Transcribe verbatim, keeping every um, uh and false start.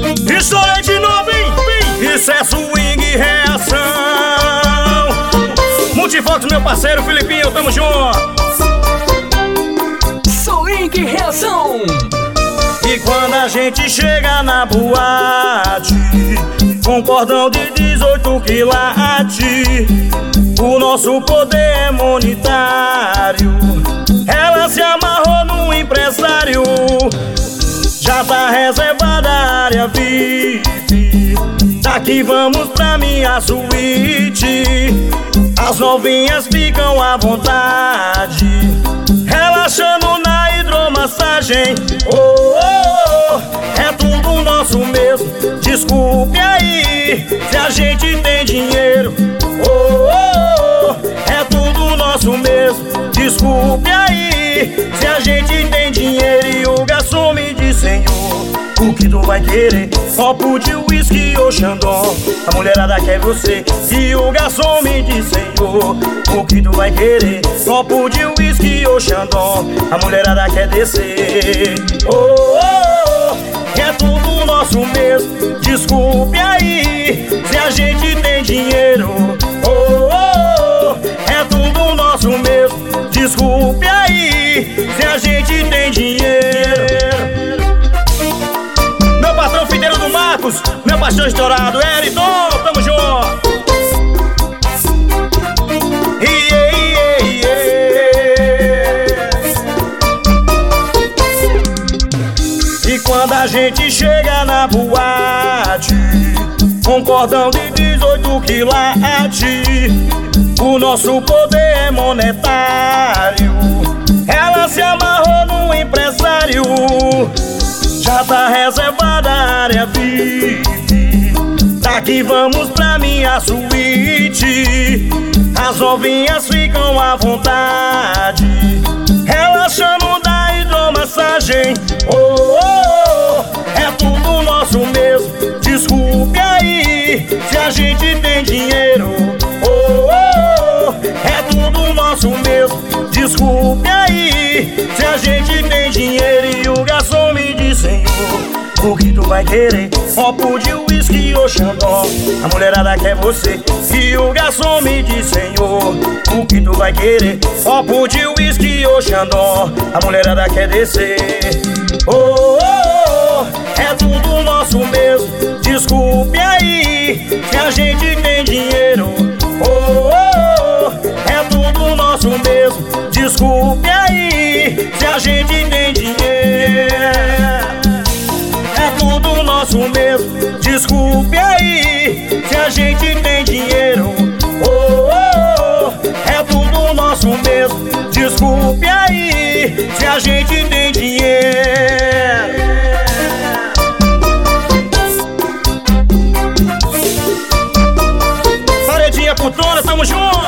Estourei de novo, hein? Isso é swing e reação. Multifox, meu parceiro Filipinho, tamo junto. Swing e reação. E quando a gente chega na boate, com cordão de dezoito quilates, o nosso poder é monetário. Ela se amarrou no empresário. Já tá reservada a área V I P. Daqui vamos pra minha suíte. As novinhas ficam à vontade, relaxando na hidromassagem. Oh, oh, oh, é tudo nosso mesmo. Desculpe aí se a gente tem dinheiro. Oh, oh, oh, é tudo nosso mesmo. Desculpe aí se a gente tem dinheiro. E o garçom me disse: senhor, o que tu vai querer? Copo de uísque ou Chandon? A mulherada quer você. E o garçom me disse: senhor, o que tu vai querer? Copo de uísque ou Chandon? A mulherada quer descer. Oh, oh, oh, é tudo nosso mesmo. Desculpe aí se a gente tem dinheiro. Oh, oh, oh, é tudo nosso mesmo. Desculpe aí se a gente tem dinheiro. Meu patrão Fideiro do Marcos, meu pastor estourado, Eriton, tamo junto. Yeah, yeah, yeah. E quando a gente chega na boate, com cordão de dezoito quilates, o nosso poder é monetário. Ela se amarrou no empresário. Já tá reservada a área V I P. Daqui vamos pra minha suíte. As novinhas ficam à vontade, relaxando na hidromassagem. Oh, oh, oh, é tudo nosso mesmo. Desculpe aí se a gente tem dinheiro. Oh, oh, oh, é tudo nosso mesmo. Desculpe aí se a gente tem dinheiro. E o garçom me disse: senhor, o que tu vai querer? Copo de uísque ou Chandon? A mulherada quer você. E o garçom me disse: senhor, o que tu vai querer? Copo de uísque ou Chandon? A mulherada quer descer. Oh, oh, oh, é tudo nosso mesmo. Desculpe aí se a gente tem dinheiro. Oh, oh, oh, é tudo nosso mesmo. Desculpe aí se a gente tem dinheiro. É tudo nosso mesmo. Desculpe aí se a gente tem dinheiro. Oh, oh, oh, é tudo nosso mesmo. Desculpe aí se a gente tem dinheiro. Paredinha putona, tamo junto.